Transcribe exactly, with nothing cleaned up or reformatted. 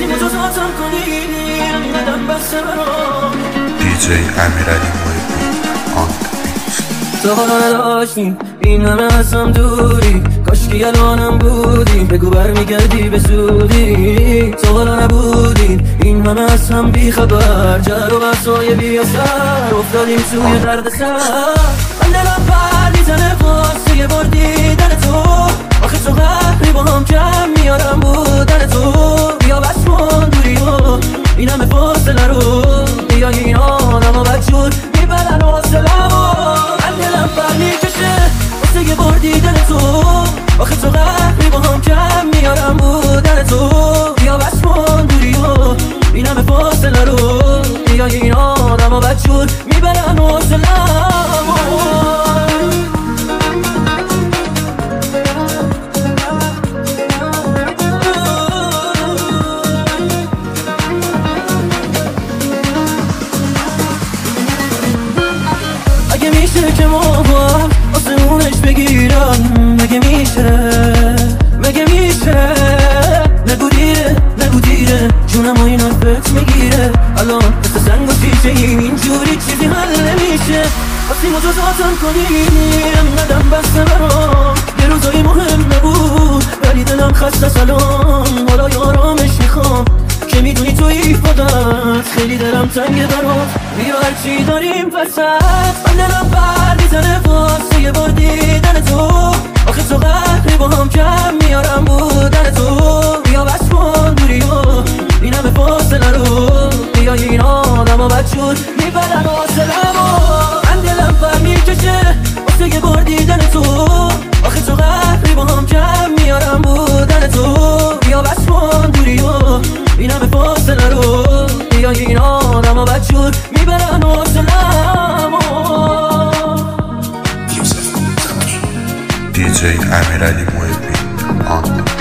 خواستی مجازاتم کنی اینقدرم بسته برام. دیجی امیرعلی محبی آن تا حالا نداشتیم این همه از هم دوری، کاشکی الانم بودی بگو برمیگردی به زودی. تا حالا نبودیم این همه از هم بی خبر، جر و بحثای بی اثر افتادیم توی درد سر. من دلم پر میزنه واسه یه بار دیدن تو، آخه تو قهری با هم کم میارم بودن تو. بیا بس کن دوری و این همه فاصله رو، بیا این آدم ها بدجور میبرن حاصلمو. من دلم پر میکشه واسه یه بار دیدن تو، آخه تو قهری با هم کم میارم بودن تو. بیا بس کن دوری و این همه فاصله رو، بیا این آدم ها بدجور میبرن حاصلمو. اگه میشه که ما با آسمونش بگیرم، مگه میشه مگه میشه؟ نگو دیره نگو دیره جونم و این حرفت میگیره. الان مثل سنگ و شیشه اینجوری چیزی حل نمیشه. وقتی مجازاتم کنی اینقدرم بسته برام. یه روزایی مهم نبود ولی دلم خسته سلام. حالا یه آرامش میخوام که میدونی توی خودت خیلی دلم تنگه برات. بیا هرچی داریم وسط، من دلم پر میزنه واسه یه بار دیدن تو، آخه تو قهری با هم کم میارم بودن تو. بیا بس کن دوری و این همه فاصله رو، بیا این آدم ها بدجور میبرن حاصلمو. من دلم پر میکشه واسه یه بار دیدن تو، آخه تو قهری با هم کم میارم بودن تو. بیا بس کن دوری و این همه فاصله رو، بیا این آدم ها بدجور میبرن حاصلمو. دیجی امیرعلی محبی آن